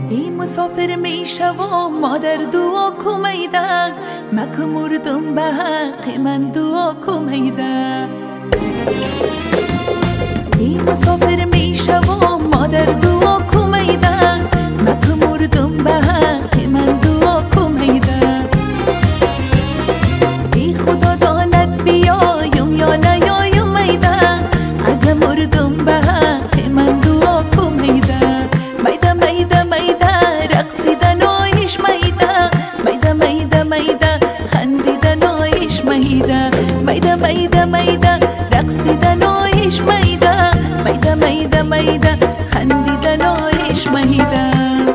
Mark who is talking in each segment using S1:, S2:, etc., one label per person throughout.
S1: ای مسافر میشه و مادر دعا کمیده مکه مردم به حق من دعا کمیده ای مسافر میشه و مادر دعا کمیده مکه مردم به حق من دعا کمیده ای خدا داند بیایم یا نیایم میده اگه مردم به حق من دعا کمیده میده میده میده رقصیدن آیش میده میده میده میده خندیدن آیش میده میده میده میده رقصیدن آیش میده میده میده میده خندیدن آیش میده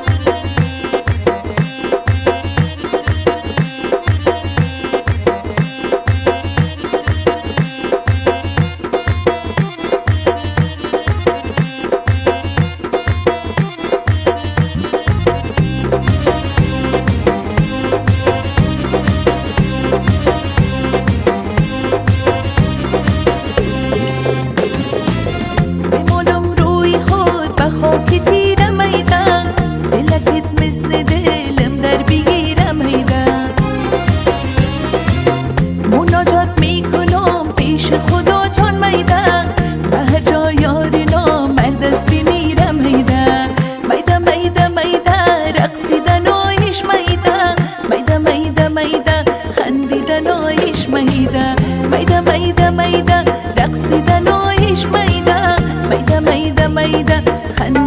S1: خدا جان میده به هر جا یاری نامرد از بمیرم میده میده میده میده رقصیدن آیش میده میده میده میده خندیدن آیش میده میده میده میده رقصیدن آیش میده میده میده میده